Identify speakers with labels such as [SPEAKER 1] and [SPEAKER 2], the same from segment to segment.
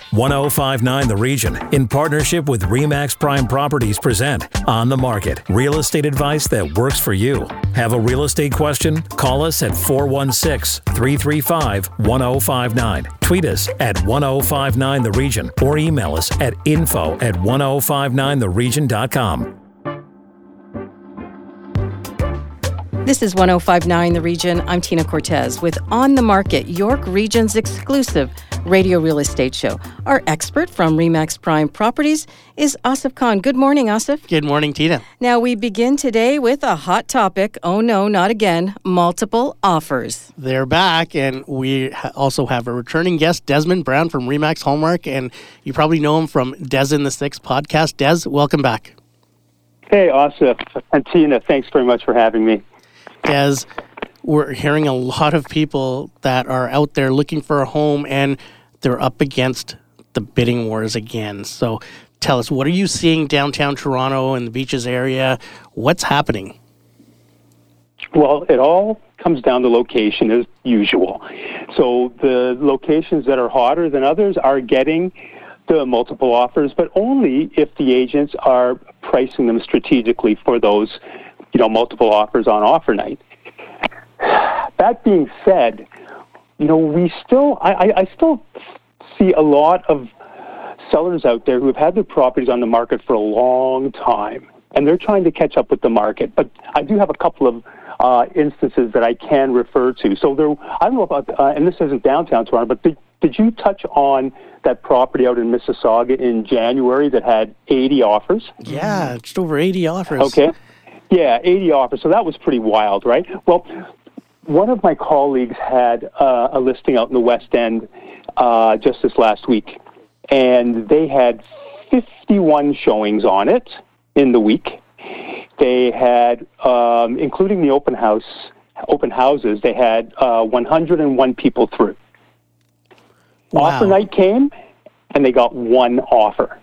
[SPEAKER 1] 1059 The Region, in partnership with RE/MAX Prime Properties, present On the Market, real estate advice that works for you. Have a real estate question? Call us at 416-335-1059. Tweet us at 1059 The Region or email us at info@1059theregion.com.
[SPEAKER 2] This is 1059 The Region. I'm Tina Cortez with On the Market, York Region's exclusive radio real estate show. Our expert from RE/MAX Prime Properties is Asif Khan. Good morning, Asif.
[SPEAKER 3] Good morning, Tina.
[SPEAKER 2] Now, we begin today with a hot topic. Oh no, not again. Multiple offers.
[SPEAKER 3] They're back, and we also have a returning guest, Desmond Brown from RE/MAX Hallmark, and you probably know him from Des in the Six podcast. Des, welcome back.
[SPEAKER 4] Hey, Asif and Tina, thanks very much for having me.
[SPEAKER 3] Des, we're hearing a lot of people that are out there looking for a home, and they're up against the bidding wars again. So tell us, what are you seeing downtown Toronto and the Beaches area? What's happening?
[SPEAKER 4] Well, it all comes down to location as usual. So the locations that are hotter than others are getting the multiple offers, but only if the agents are pricing them strategically for those, multiple offers on offer night. That being said, I still see a lot of sellers out there who have had their properties on the market for a long time, and they're trying to catch up with the market. But I do have a couple of instances that I can refer to. So I don't know about, and this isn't downtown Toronto, but did you touch on that property out in Mississauga in January that had 80 offers?
[SPEAKER 3] Yeah, just over 80 offers.
[SPEAKER 4] Okay. Yeah, 80 offers. So that was pretty wild, right? Well, one of my colleagues had a listing out in the West End just this last week, and they had 51 showings on it in the week. They had, including the open houses, they had 101 people through.
[SPEAKER 3] Wow.
[SPEAKER 4] Offer night came, and they got one offer.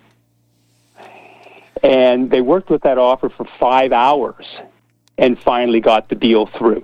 [SPEAKER 4] And they worked with that offer for 5 hours and finally got the deal through.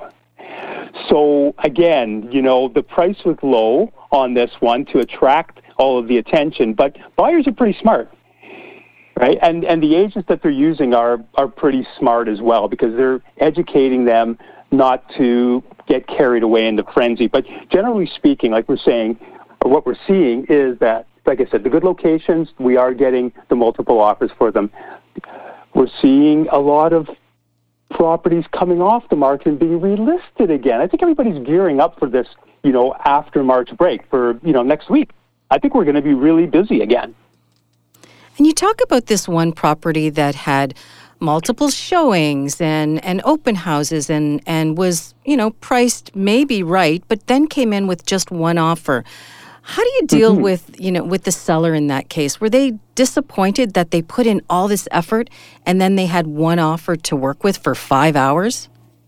[SPEAKER 4] So again, the price was low on this one to attract all of the attention, but buyers are pretty smart, right? And the agents that they're using are pretty smart as well, because they're educating them not to get carried away in the frenzy. But generally speaking, like we're saying, or what we're seeing is that, like I said, the good locations, we are getting the multiple offers for them. We're seeing a lot of properties coming off the market and being relisted again. I think everybody's gearing up for this, after March break for, next week. I think we're going to be really busy again.
[SPEAKER 2] And you talk about this one property that had multiple showings and open houses and was, priced maybe right, but then came in with just one offer. How do you deal with the seller in that case? Were they disappointed that they put in all this effort and then they had one offer to work with for 5 hours?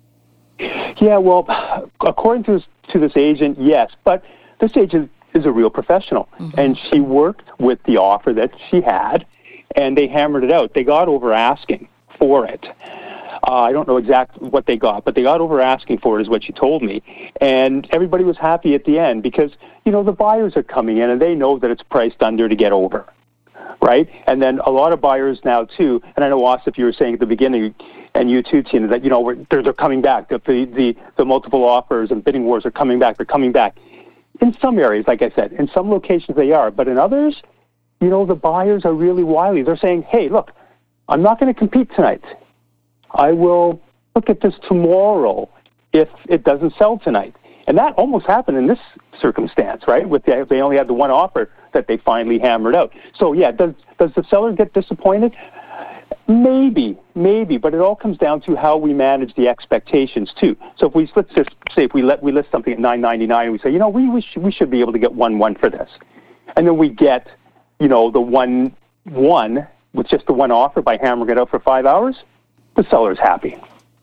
[SPEAKER 4] Yeah, well, according to this agent, yes. But this agent is a real professional, and she worked with the offer that she had, and they hammered it out. They got over asking for it. I don't know exactly what they got, but they got over asking for it is what she told me. And everybody was happy at the end because, the buyers are coming in and they know that it's priced under to get over, right? And then a lot of buyers now, too, and I know, Asif, you were saying at the beginning, and you too, Tina, that, they're coming back. The multiple offers and bidding wars are coming back. They're coming back. In some areas, like I said, in some locations they are, but in others, the buyers are really wily. They're saying, hey, look, I'm not going to compete tonight. I will look at this tomorrow if it doesn't sell tonight. And that almost happened in this circumstance, right? They only had the one offer that they finally hammered out. So, yeah, does the seller get disappointed? Maybe, but it all comes down to how we manage the expectations, too. So let's just say if we list something at $9.99 and we say, we should be able to get 1-1 for this. And then we get, the 1-1 with just the one offer by hammering it out for 5 hours, the seller's happy.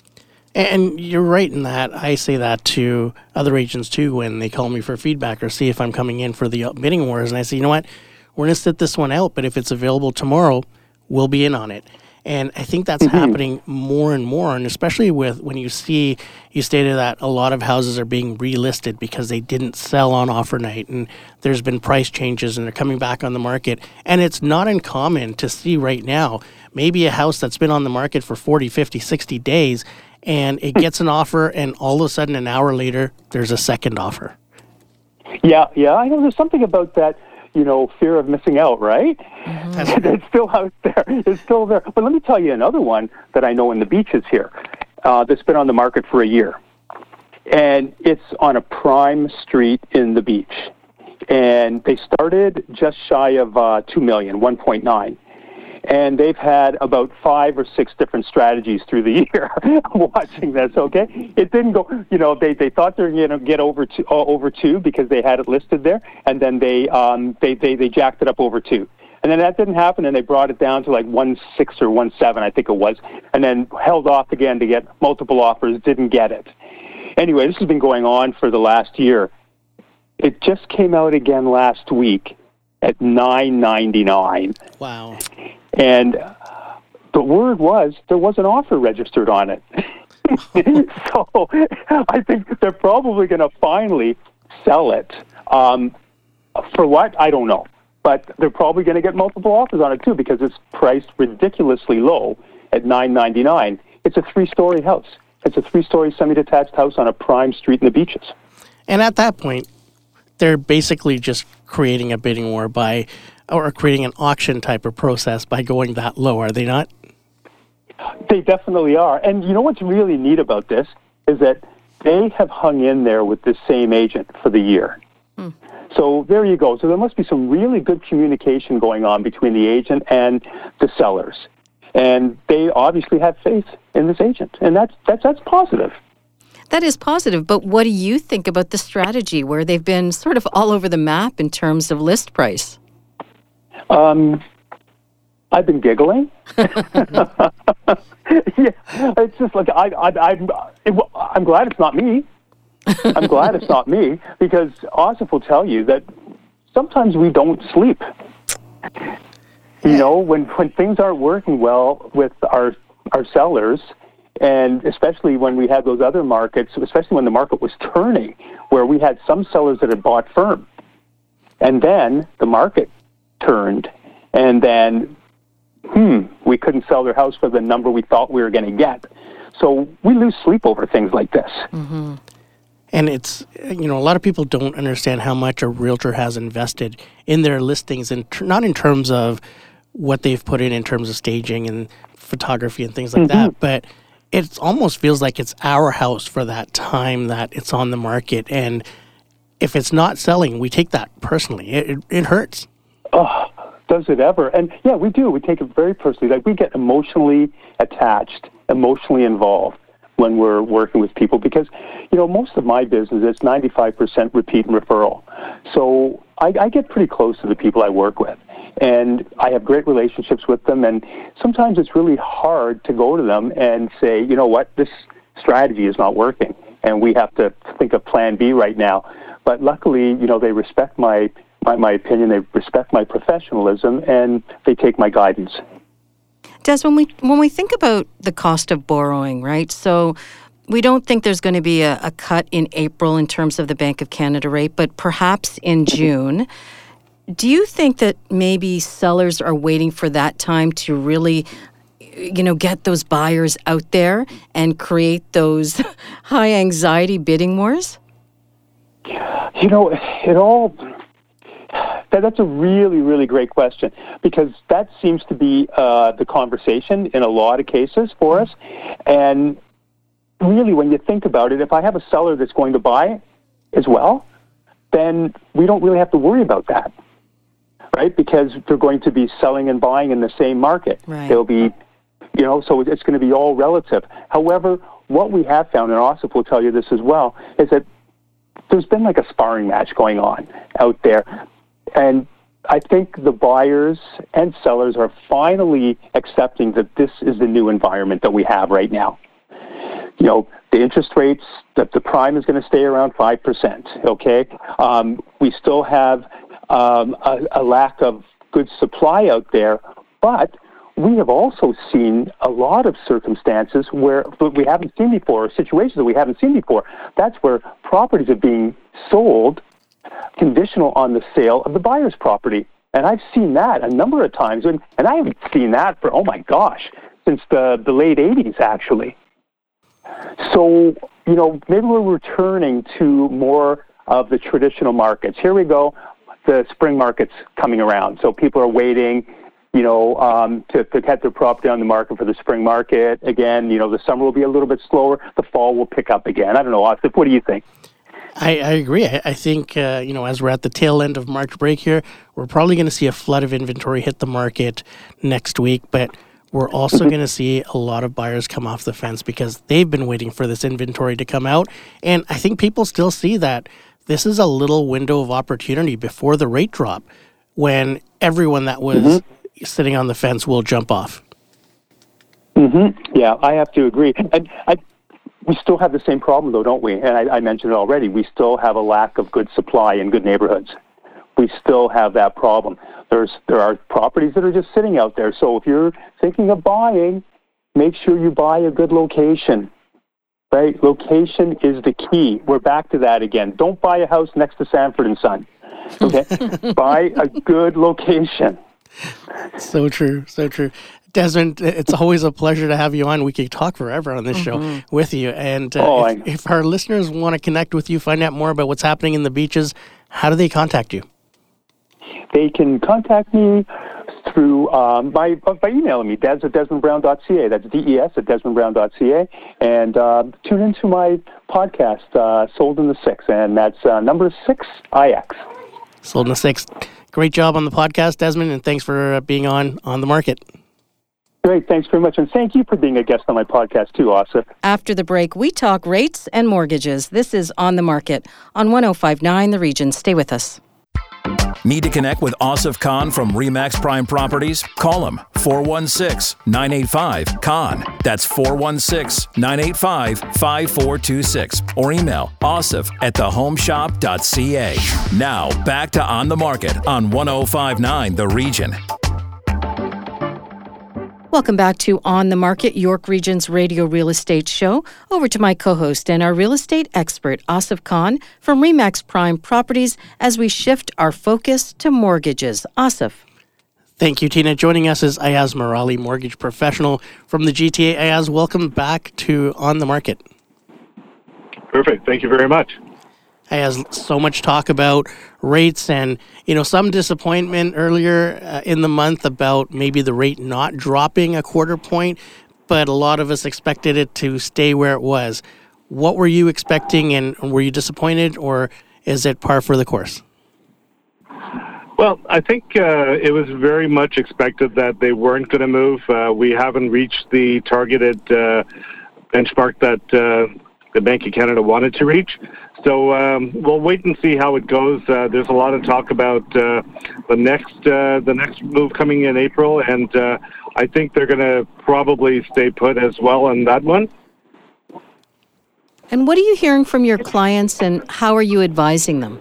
[SPEAKER 3] And you're right in that. I say that to other agents, too, when they call me for feedback or see if I'm coming in for the bidding wars. And I say, you know what, we're going to sit this one out, but if it's available tomorrow, we'll be in on it. And I think that's happening more and more, and especially with when you stated that a lot of houses are being relisted because they didn't sell on offer night, and there's been price changes and they're coming back on the market. And it's not uncommon to see right now maybe a house that's been on the market for 40, 50, 60 days, and it gets an offer, and all of a sudden an hour later, there's a second offer.
[SPEAKER 4] Yeah, I know there's something about that, fear of missing out, right? It's still out there. It's still there. But let me tell you another one that I know in the Beaches here that's been on the market for a year. And it's on a prime street in the Beach. And they started just shy of $2 million, 1.9. And they've had about 5 or 6 different strategies through the year watching this, okay? It didn't go, they thought they were going to get over 2 because they had it listed there, and then they jacked it up over 2. And then that didn't happen, and they brought it down to like 1.6 or 1.7, I think it was, and then held off again to get multiple offers, didn't get it. Anyway, this has been going on for the last year. It just came out again last week at $9.99.
[SPEAKER 3] Wow.
[SPEAKER 4] And the word was there was an offer registered on it. So I think they're probably going to finally sell it. For what? I don't know. But they're probably going to get multiple offers on it, too, because it's priced ridiculously low at $9.99. It's a 3-story house. It's a 3-story semi-detached house on a prime street in the Beaches.
[SPEAKER 3] And at that point, they're basically just creating a bidding war or creating an auction type of process by going that low, are they not?
[SPEAKER 4] They definitely are. And you know what's really neat about this is that they have hung in there with the same agent for the year. So there you go. So there must be some really good communication going on between the agent and the sellers. And they obviously have faith in this agent. And that's positive.
[SPEAKER 2] That is positive, but what do you think about the strategy where they've been sort of all over the map in terms of list price?
[SPEAKER 4] I've been giggling. Yeah, it's just like I'm glad it's not me. I'm glad it's not me, because Asif will tell you that sometimes we don't sleep. When things aren't working well with our sellers, and especially when we had those other markets, especially when the market was turning, where we had some sellers that had bought firm. And then the market turned, and then, we couldn't sell their house for the number we thought we were going to get. So we lose sleep over things like this.
[SPEAKER 3] Mm-hmm. And it's, a lot of people don't understand how much a realtor has invested in their listings, and not in terms of what they've put in terms of staging and photography and things like that, but it almost feels like it's our house for that time that it's on the market. And if it's not selling, we take that personally. It hurts.
[SPEAKER 4] Oh, does it ever? And yeah, we do. We take it very personally. Like, we get emotionally attached, emotionally involved when we're working with people, because, most of my business is 95% repeat and referral. So I get pretty close to the people I work with, and I have great relationships with them. And sometimes it's really hard to go to them and say, you know what, this strategy is not working, and we have to think of plan B right now. But luckily, they respect my opinion, they respect my professionalism, and they take my guidance.
[SPEAKER 2] Des, when we think about the cost of borrowing, right? So we don't think there's going to be a cut in April in terms of the Bank of Canada rate, but perhaps in June. Do you think that maybe sellers are waiting for that time to really, get those buyers out there and create those high anxiety bidding wars?
[SPEAKER 4] That's a really, really great question, because that seems to be the conversation in a lot of cases for us. And really, when you think about it, if I have a seller that's going to buy as well, then we don't really have to worry about that, right? Because they're going to be selling and buying in the same market.
[SPEAKER 2] Right.
[SPEAKER 4] They'll be, so it's going to be all relative. However, what we have found, and Asif will tell you this as well, is that there's been like a sparring match going on out there. And I think the buyers and sellers are finally accepting that this is the new environment that we have right now. The interest rates, the prime is going to stay around 5%, okay? We still have a lack of good supply out there, but we have also seen a lot of circumstances where we haven't seen before, or situations that we haven't seen before. That's where properties are being sold conditional on the sale of the buyer's property. And I've seen that a number of times, and I haven't seen that for, oh my gosh, since the late 80s, actually. So, maybe we're returning to more of the traditional markets. Here we go, the spring market's coming around. So people are waiting, to get their property on the market for the spring market. Again, the summer will be a little bit slower. The fall will pick up again. I don't know, Asif, what do you think?
[SPEAKER 3] I agree. I think, as we're at the tail end of March break here, we're probably going to see a flood of inventory hit the market next week, but we're also going to see a lot of buyers come off the fence because they've been waiting for this inventory to come out. And I think people still see that this is a little window of opportunity before the rate drop when everyone that was sitting on the fence will jump off.
[SPEAKER 4] Yeah, I have to agree. We still have the same problem, though, don't we? And I mentioned it already. We still have a lack of good supply in good neighborhoods. We still have that problem. There are properties that are just sitting out there. So if you're thinking of buying, make sure you buy a good location. Right? Location is the key. We're back to that again. Don't buy a house next to Sanford and Son. Okay? Buy a good location.
[SPEAKER 3] So true. So true. Desmond, it's always a pleasure to have you on. We could talk forever on this show with you. And if our listeners want to connect with you, find out more about what's happening in the beaches, how do they contact you?
[SPEAKER 4] They can contact me through by emailing me, des@desmondbrown.ca. That's DES@desmondbrown.ca. And tune into my podcast, Sold in the Six, and that's number 6IX.
[SPEAKER 3] Sold in the Six. Great job on the podcast, Desmond, and thanks for being on the market.
[SPEAKER 4] Great, thanks very much. And thank you for being a guest on my podcast too, Asif.
[SPEAKER 2] After the break, we talk rates and mortgages. This is On the Market on 105.9 The Region. Stay with us.
[SPEAKER 1] Need to connect with Asif Khan from RE/MAX Prime Properties? Call him 416-985-KHAN. That's 416-985-5426. Or email asif@thehomeshop.ca. Now, back to On the Market on 105.9 The Region.
[SPEAKER 2] Welcome back to On the Market, York Region's radio real estate show. Over to my co-host and our real estate expert, Asif Khan from RE/MAX Prime Properties, as we shift our focus to mortgages. Asif.
[SPEAKER 3] Thank you, Tina. Joining us is Ayaz Marali, mortgage professional from the GTA. Ayaz, welcome back to On the Market.
[SPEAKER 5] Perfect. Thank you very much.
[SPEAKER 3] Ayaz, so much talk about rates and, some disappointment earlier in the month about maybe the rate not dropping a quarter point, but a lot of us expected it to stay where it was. What were you expecting, and were you disappointed, or is it par for the course?
[SPEAKER 5] Well, I think it was very much expected that they weren't going to move. We haven't reached the targeted benchmark that the Bank of Canada wanted to reach. So we'll wait and see how it goes. There's a lot of talk about the next move coming in April, and I think they're going to probably stay put as well on that one.
[SPEAKER 2] And what are you hearing from your clients, and how are you advising them?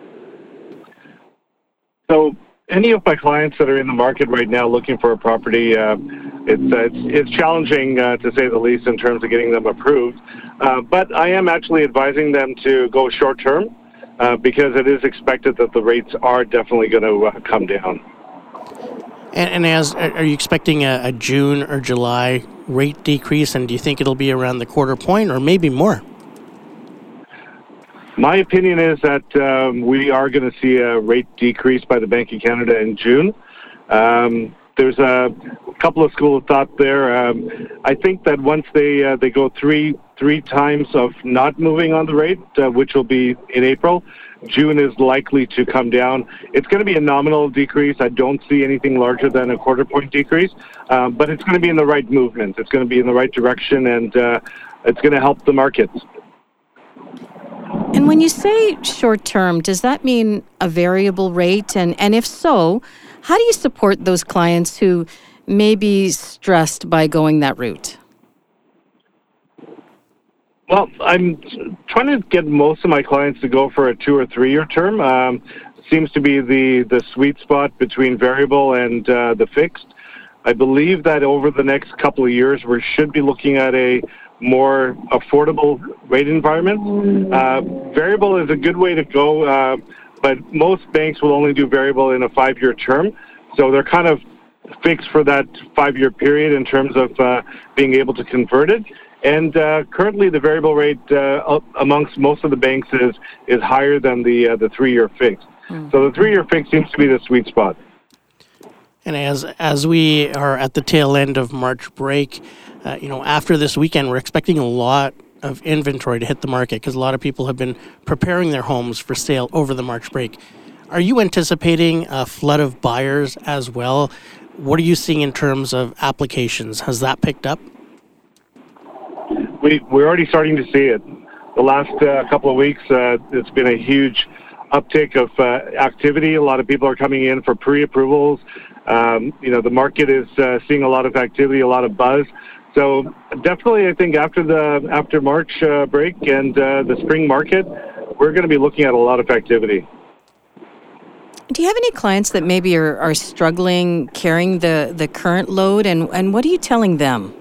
[SPEAKER 5] So any of my clients that are in the market right now looking for a property, it's challenging to say the least in terms of getting them approved. But I am actually advising them to go short term because it is expected that the rates are definitely going to come down.
[SPEAKER 3] And are you expecting a June or July rate decrease, and do you think it'll be around the quarter point or maybe more?
[SPEAKER 5] My opinion is that we are going to see a rate decrease by the Bank of Canada in June. There's a couple of schools of thought there. I think that once they go three times of not moving on the rate, which will be in April, June is likely to come down. It's going to be a nominal decrease. I don't see anything larger than a quarter point decrease, but it's going to be in the right movement. It's going to be in the right direction, and it's going to help the markets.
[SPEAKER 2] And when you say short term, does that mean a variable rate? And if so, how do you support those clients who may be stressed by going that route?
[SPEAKER 5] Well, I'm trying to get most of my clients to go for a 2 or 3 year term. Seems to be the sweet spot between variable and the fixed. I believe that over the next couple of years, we should be looking at a more affordable rate environment. Variable is a good way to go, but most banks will only do variable in a 5-year term. So they're kind of fixed for that 5-year period in terms of being able to convert it. And currently the variable rate amongst most of the banks is higher than the 3-year fix. So the 3-year fix seems to be the sweet spot.
[SPEAKER 3] And as we are at the tail end of March break, after this weekend, we're expecting a lot of inventory to hit the market because a lot of people have been preparing their homes for sale over the March break. Are you anticipating a flood of buyers as well? What are you seeing in terms of applications? Has that picked up?
[SPEAKER 5] We're already starting to see it. The last couple of weeks, it's been a huge uptick of activity. A lot of people are coming in for pre-approvals. The market is seeing a lot of activity, a lot of buzz. So definitely, I think after March break and the spring market, we're going to be looking at a lot of activity.
[SPEAKER 2] Do you have any clients that maybe are struggling carrying the current load, and what are you telling them?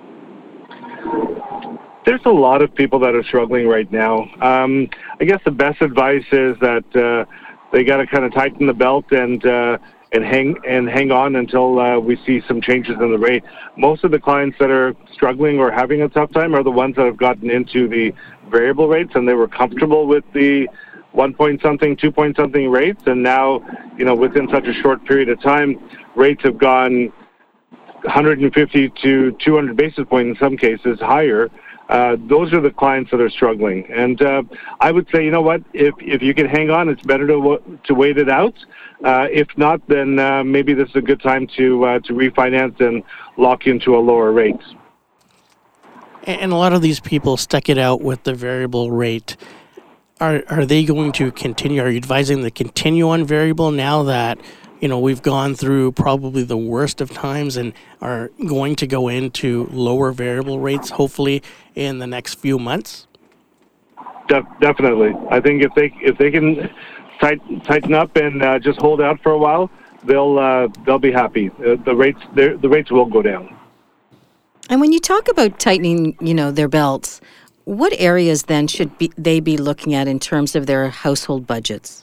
[SPEAKER 5] There's a lot of people that are struggling right now. I guess the best advice is that they got to kind of tighten the belt and hang on until we see some changes in the rate. Most of the clients that are struggling or having a tough time are the ones that have gotten into the variable rates and they were comfortable with the 1-point-something, 2-point-something rates, and now, within such a short period of time, rates have gone 150 to 200 basis points in some cases higher. Those are the clients that are struggling. And I would say, you know what, if you can hang on, it's better to wait it out. If not, then maybe this is a good time to refinance and lock into a lower rate.
[SPEAKER 3] And a lot of these people stuck it out with the variable rate. Are they going to continue? Are you advising them to continue on variable now that we've gone through probably the worst of times and are going to go into lower variable rates, hopefully, in the next few months?
[SPEAKER 5] Definitely. I think if they can tighten up and just hold out for a while, they'll be happy. The rates will go down.
[SPEAKER 2] And when you talk about tightening, their belts, what areas then should they be looking at in terms of their household budgets?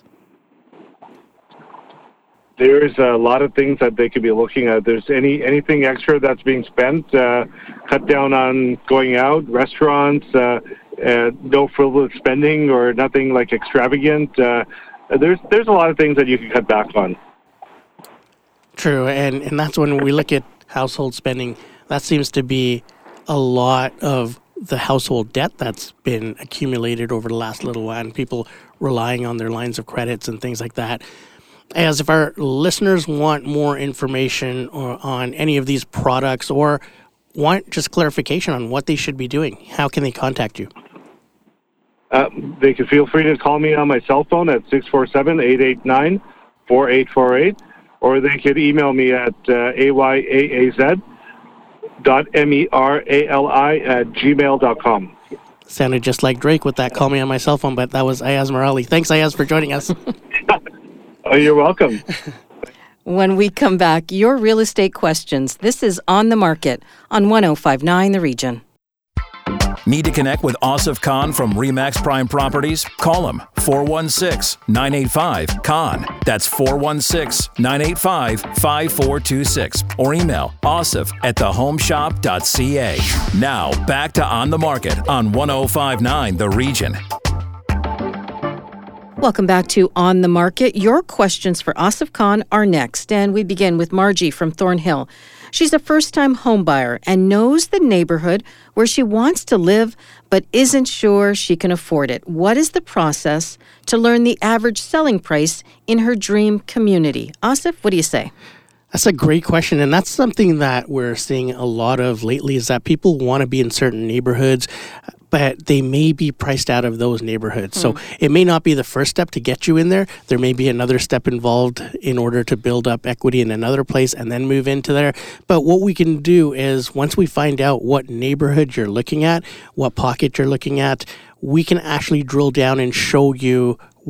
[SPEAKER 5] There's a lot of things that they could be looking at. There's anything extra that's being spent, cut down on going out, restaurants, no frivolous spending or nothing like extravagant. There's a lot of things that you can cut back on.
[SPEAKER 3] True, and that's when we look at household spending, that seems to be a lot of the household debt that's been accumulated over the last little while and people relying on their lines of credits and things like that. As if our listeners want more information on any of these products or want just clarification on what they should be doing, how can they contact you?
[SPEAKER 5] They can feel free to call me on my cell phone at 647-889-4848, or they could email me at ayaaz.merali@gmail.com.
[SPEAKER 3] Sounded just like Drake with that call me on my cell phone, but that was Ayaz Merali. Thanks, Ayaz, for joining us.
[SPEAKER 5] Oh, you're welcome.
[SPEAKER 2] When we come back, your real estate questions. This is On the Market on 105.9 The Region.
[SPEAKER 1] Need to connect with Asif Khan from RE/MAX Prime Properties? Call him 416-985-KHAN. That's 416-985-5426. Or email asif@thehomeshop.ca. Now, back to On the Market on 105.9 The Region.
[SPEAKER 2] Welcome back to On the Market. Your questions for Asif Khan are next, and we begin with Margie from Thornhill. She's a first-time homebuyer and knows the neighborhood where she wants to live but isn't sure she can afford it. What is the process to learn the average selling price in her dream community? Asif, what do you say?
[SPEAKER 3] That's a great question, and that's something that we're seeing a lot of lately is that people want to be in certain neighborhoods, but they may be priced out of those neighborhoods. So it may not be the first step to get you in there. There may be another step involved in order to build up equity in another place and then move into there. But what we can do is once we find out what neighborhood you're looking at, what pocket you're looking at, we can actually drill down and show you what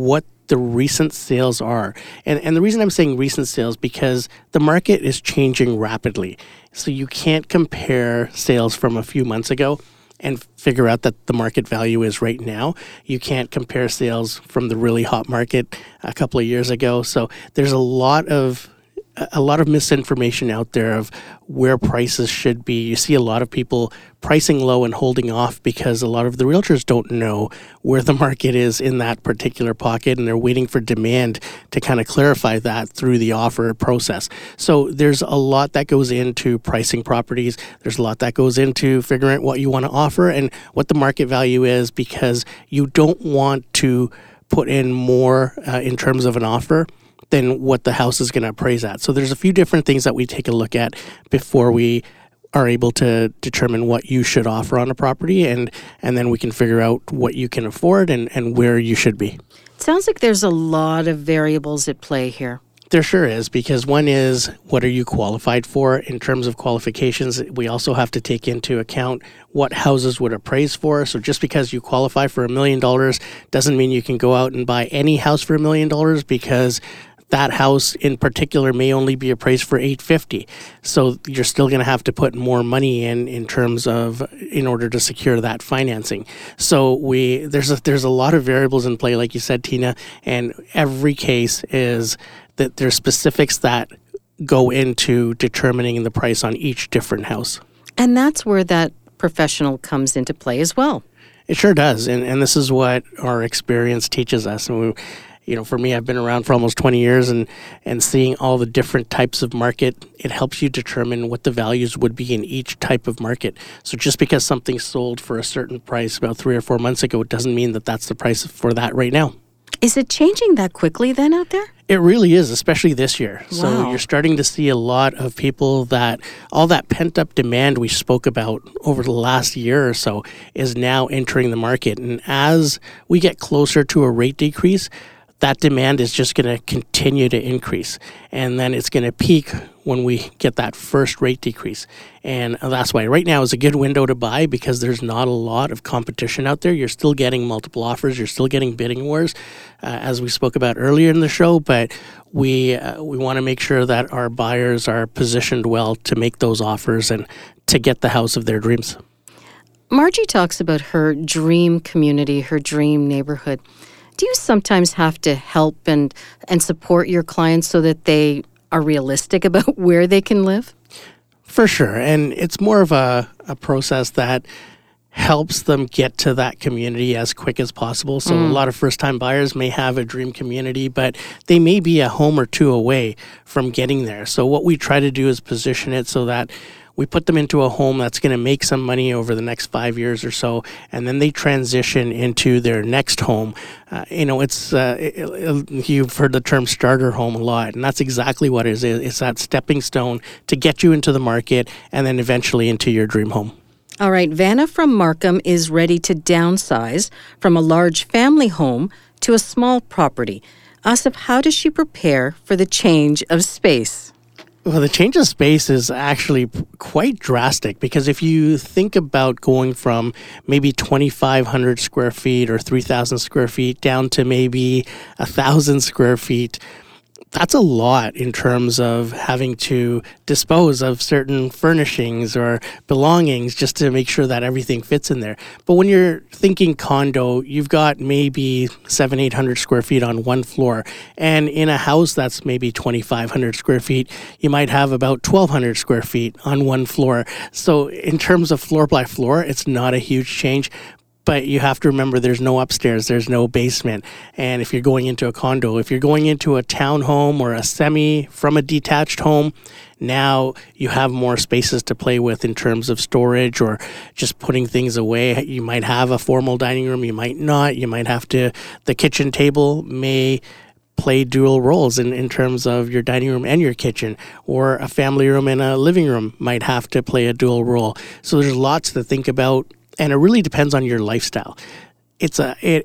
[SPEAKER 3] the recent sales are. And the reason I'm saying recent sales, because the market is changing rapidly. So you can't compare sales from a few months ago and figure out that the market value is right now. You can't compare sales from the really hot market a couple of years ago. So there's a lot of misinformation out there of where prices should be. You see a lot of people pricing low and holding off because a lot of the realtors don't know where the market is in that particular pocket, and they're waiting for demand to kind of clarify that through the offer process. So there's a lot that goes into pricing properties. There's a lot that goes into figuring out what you want to offer and what the market value is, because you don't want to put in more in terms of an offer than what the house is going to appraise at. So there's a few different things that we take a look at before we are able to determine what you should offer on a property, and then we can figure out what you can afford and where you should be.
[SPEAKER 2] It sounds like there's a lot of variables at play here.
[SPEAKER 3] There sure is, because one is, what are you qualified for in terms of qualifications? We also have to take into account what houses would appraise for. So just because you qualify for $1 million doesn't mean you can go out and buy any house for $1 million, because that house in particular may only be appraised for $850. So you're still going to have to put more money in terms of, in order to secure that financing. So there's a lot of variables in play, like you said, Tina, and every case is that there's specifics that go into determining the price on each different house.
[SPEAKER 2] And that's where that professional comes into play as well.
[SPEAKER 3] It sure does. And this is what our experience teaches us. And for me, I've been around for almost 20 years, and seeing all the different types of market, it helps you determine what the values would be in each type of market. So just because something sold for a certain price about 3 or 4 months ago, it doesn't mean that that's the price for that right now.
[SPEAKER 2] Is it changing that quickly then out there?
[SPEAKER 3] It really is, especially this year.
[SPEAKER 2] Wow.
[SPEAKER 3] So you're starting to see a lot of people that all that pent-up demand we spoke about over the last year or so is now entering the market. And as we get closer to a rate decrease, that demand is just going to continue to increase. And then it's going to peak when we get that first rate decrease. And that's why right now is a good window to buy, because there's not a lot of competition out there. You're still getting multiple offers. You're still getting bidding wars, as we spoke about earlier in the show. But we want to make sure that our buyers are positioned well to make those offers and to get the house of their dreams.
[SPEAKER 2] Margie talks about her dream community, her dream neighborhood. Do you sometimes have to help and support your clients so that they are realistic about where they can live?
[SPEAKER 3] For sure. And it's more of a process that helps them get to that community as quick as possible. So a lot of first-time buyers may have a dream community, but they may be a home or two away from getting there. So what we try to do is position it so that we put them into a home that's going to make some money over the next 5 years or so, and then they transition into their next home. You've heard the term starter home a lot, and that's exactly what it is. It's that stepping stone to get you into the market and then eventually into your dream home.
[SPEAKER 2] All right, Vanna from Markham is ready to downsize from a large family home to a small property. Asif, how does she prepare for the change of space?
[SPEAKER 3] Well, the change of space is actually quite drastic, because if you think about going from maybe 2,500 square feet or 3,000 square feet down to maybe 1,000 square feet, that's a lot in terms of having to dispose of certain furnishings or belongings just to make sure that everything fits in there. But when you're thinking condo, you've got maybe 700-800 square feet on one floor. And in a house that's maybe 2,500 square feet, you might have about 1,200 square feet on one floor. So in terms of floor by floor, it's not a huge change. But you have to remember there's no upstairs, there's no basement. And if you're going into a condo, if you're going into a townhome or a semi from a detached home, now you have more spaces to play with in terms of storage or just putting things away. You might have a formal dining room, you might not. You might have to, the kitchen table may play dual roles in terms of your dining room and your kitchen, or a family room and a living room might have to play a dual role. So there's lots to think about. And it really depends on your lifestyle. It's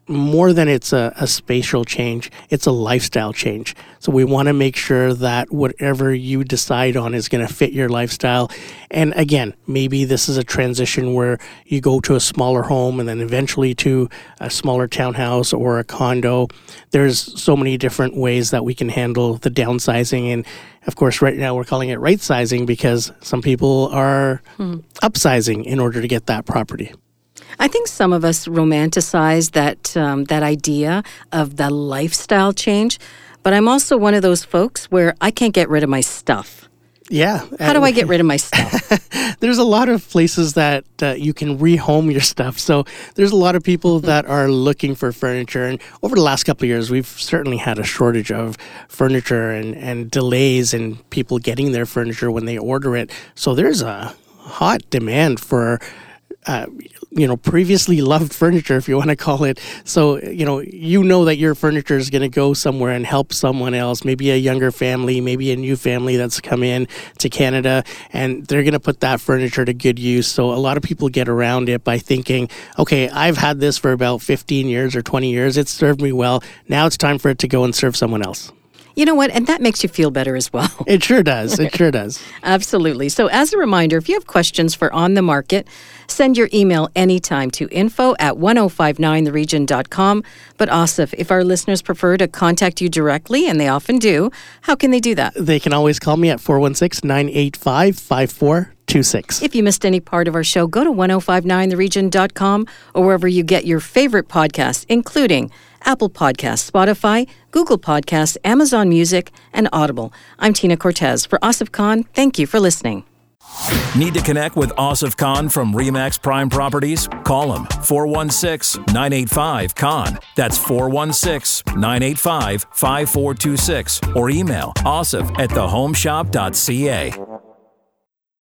[SPEAKER 3] more than it's a spatial change, it's a lifestyle change. So we want to make sure that whatever you decide on is going to fit your lifestyle. And again, maybe this is a transition where you go to a smaller home and then eventually to a smaller townhouse or a condo. There's so many different ways that we can handle the downsizing. And of course, right now we're calling it right sizing because some people are upsizing in order to get that property.
[SPEAKER 2] I think some of us romanticize that idea of the lifestyle change, but I'm also one of those folks where I can't get rid of my stuff.
[SPEAKER 3] Yeah.
[SPEAKER 2] How do I get rid of my stuff?
[SPEAKER 3] There's a lot of places that you can rehome your stuff. So there's a lot of people that are looking for furniture. And over the last couple of years, we've certainly had a shortage of furniture and delays in people getting their furniture when they order it. So there's a hot demand for previously loved furniture, if you want to call it. So, you know that your furniture is going to go somewhere and help someone else, maybe a younger family, maybe a new family that's come in to Canada, and they're going to put that furniture to good use. So a lot of people get around it by thinking, okay, I've had this for about 15 years or 20 years. It's served me well. Now it's time for it to go and serve someone else.
[SPEAKER 2] You know what? And that makes you feel better as well.
[SPEAKER 3] It sure does. It sure does.
[SPEAKER 2] Absolutely. So as a reminder, if you have questions for On the Market, send your email anytime to info@1059theregion.com. But Asif, if our listeners prefer to contact you directly, and they often do, how can they do that?
[SPEAKER 3] They can always call me at 416-985-5426.
[SPEAKER 2] If you missed any part of our show, go to 1059theregion.com or wherever you get your favorite podcasts, including Apple Podcasts, Spotify, Google Podcasts, Amazon Music, and Audible. I'm Tina Cortez. For Asif Khan, thank you for listening.
[SPEAKER 1] Need to connect with Asif Khan from RE/MAX Prime Properties? Call him 416-985-KHAN. That's 416-985-5426. Or email asif@thehomeshop.ca.